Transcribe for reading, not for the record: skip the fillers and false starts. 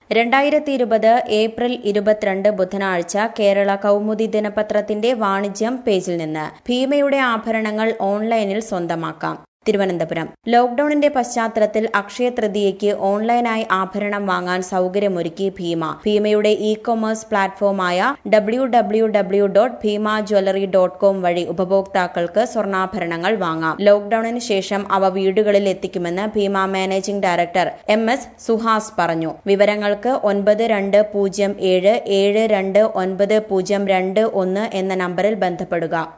2020 April 22 ബുധനാഴ്ച കേരള കൗമുദി ദിനപത്രത്തിന്റെ വാണിജ്യം പേജിൽ നിന്ന് ഭീമയുടെ ആഭരണങ്ങൾ ഓൺലൈനിൽ സ്വന്തമാക്കാം. തിരുവനന്തപുരം. ലോക്ഡൌണിന്റെ പശ്ചാത്തലത്തിൽ അക്ഷയ തൃതീയയ്ക്ക് ഓൺലൈനായി ആഭരണം വാങ്ങാൻ സൗകര്യമൊരുക്കി ഭീമ. ഭീമയുടെ ഇ-കൊമേഴ്സ് പ്ലാറ്റ്ഫോമായ www.bhimajewelry.com വഴി ഉപഭോക്താക്കൾക്ക് സ്വർണ്ണാഭരണങ്ങൾ വാങ്ങാം. ലോക്ഡൌണിന് ശേഷം അവ വീടുകളിൽ എത്തിക്കുമെന്ന് Bhima managing director MS Suhas പറഞ്ഞു. വിവരങ്ങൾക്ക് 9207729021 എന്ന നമ്പറിൽ ബന്ധപ്പെടുക.